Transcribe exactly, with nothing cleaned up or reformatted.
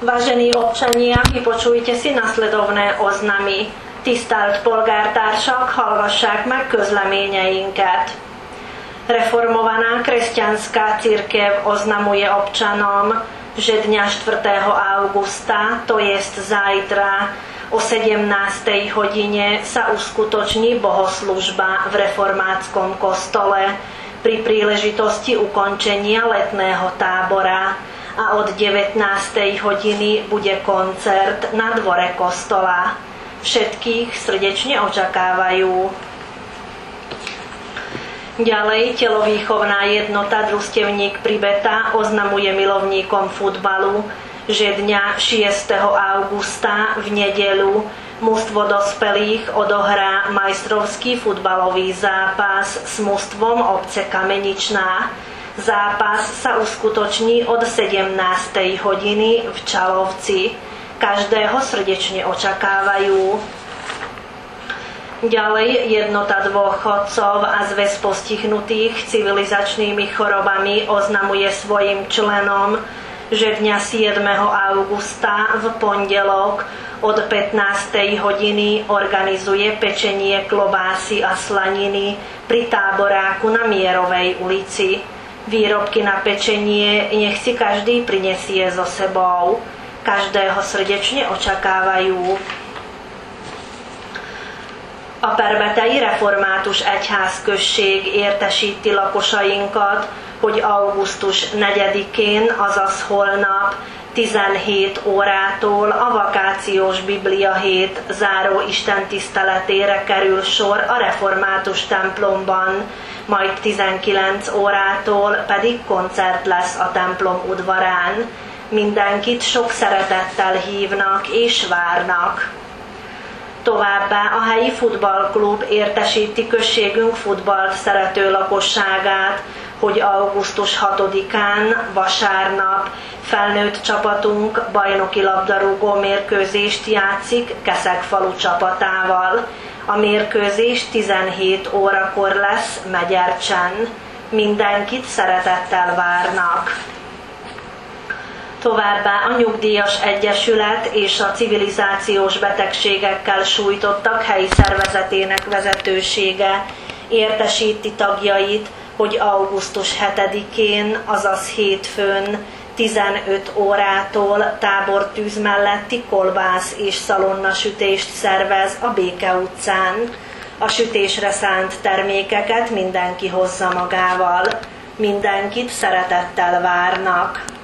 Vážení občania, vypočujte si nasledovné oznamy. Tisztelt polgártársak, hallgassák meg közleményeinket. Reformovaná kresťanská cirkev oznamuje občanom, že dňa štvrtého augusta, to jest zajtra, o sedemnástej hodine sa uskutoční bohoslužba v reformátskom kostole pri príležitosti ukončenia letného tábora a od devätnástej hodiny bude koncert na dvore kostola. Všetkých srdečne očakávajú. Ďalej telovýchovná jednota Družstevník Pribeta oznamuje milovníkom futbalu, že dňa šiesteho augusta v nedeľu mužstvo dospelých odohrá majstrovský futbalový zápas s mužstvom obce Kameničná. Zápas sa uskutoční od sedemnástej hodiny v Čalovci. Každého srdečne očakávajú. Ďalej jednota dôchodcov a zväz postihnutých civilizačnými chorobami oznamuje svojim členom, že dňa siedmeho augusta v pondelok od pätnástej hodiny organizuje pečenie klobásy a slaniny pri táboráku na Mierovej ulici. Výrobky na pečenie nech si každý prinesie so sebou. Každého srdečne očakávajú. A Perbetei Református Egyházközség értesíti lakosainkat, hogy augusztus negyedikén, azaz holnap, tizenhét órától a vakációs Biblia hét záró istentiszteletére kerül sor a református templomban, majd tizenkilenc órától pedig koncert lesz a templom udvarán. Mindenkit sok szeretettel hívnak és várnak. Továbbá a helyi futballklub értesíti községünk futballt szerető lakosságát, hogy augusztus hatodikán, vasárnap felnőtt csapatunk bajnoki labdarúgó mérkőzést játszik Keszegfalu csapatával. A mérkőzés tizenhét órakor lesz Megyercsen. Mindenkit szeretettel várnak. Továbbá a Nyugdíjas Egyesület és a civilizációs betegségekkel sújtottak helyi szervezetének vezetősége értesíti tagjait, hogy augusztus hetedikén, azaz hétfőn, tizenöt órától tábortűz melletti kolbász és szalonnasütést szervez a Béke utcán. A sütésre szánt termékeket mindenki hozza magával. Mindenkit szeretettel várnak.